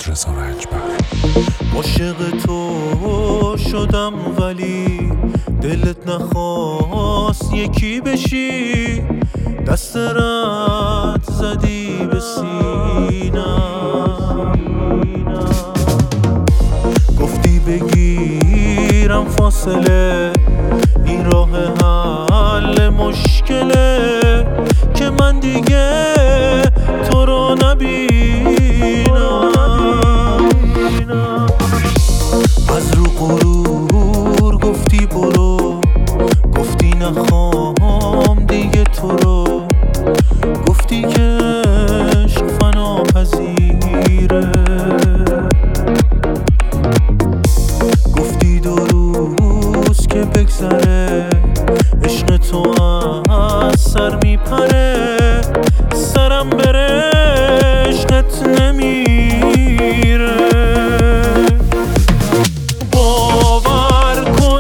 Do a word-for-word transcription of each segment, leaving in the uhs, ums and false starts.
رضا رنجبر. عاشق تو شدم ولی دلت نخواست یکی بشی، دست رد زدی به سینم، گفتی بگیرم فاصله، این راه حل مشکله که من دیگه تو رو نبینم. از رو غرور گفتی برو، گفتی نخوام دیگه تو رو، گفتی که عشق فنا پذیره، گفتی دو روز که بگذره عشق تو از سر میپره، سرم بره عشقت نمیره. باور کن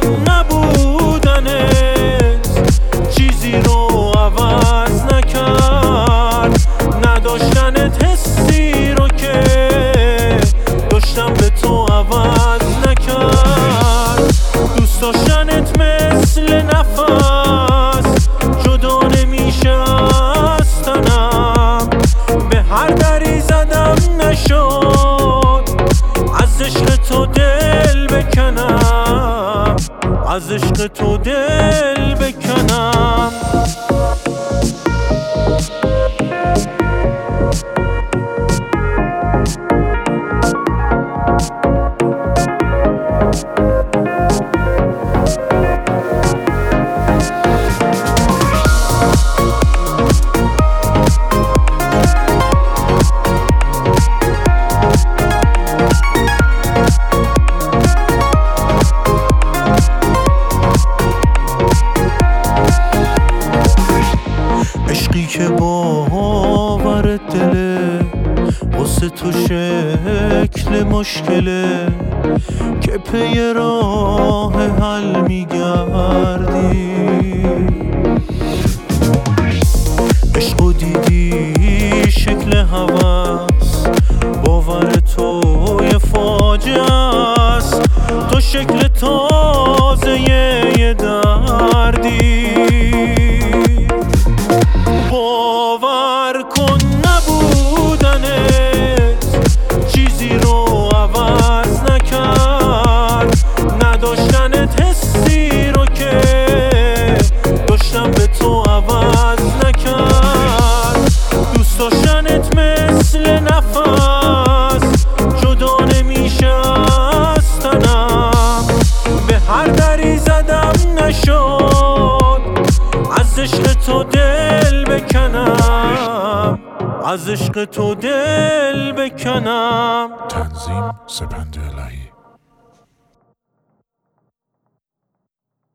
نبودنت چیزی رو عوض نکرد، نداشتنت حسی رو که داشتم به تو عوض نکرد، دوست داشتنت مثل نفس جدا نمیشه از تنم، به هر دری زدم نشد از عشق تو دل بکنم، از عشق تو دل بکنم. عشقی که باور دله واسه تو شکل مشکله که پی راه حل میگردی، عشقو دیدی شکل هوس، باور تو یه فاجعه است، تو شکل تازه یه دردی. باور کن نبودنت چیزی رو عوض نکرد، نداشتنت حسی رو که داشتم به تو عوض نکرد، دوست داشتنت مثل نفس جدا نمیشه از تنم، به هر دری زدم نشد از عشق تو دل بکنم، از عشق تو دل بکنم. تنظیم سپند الهی.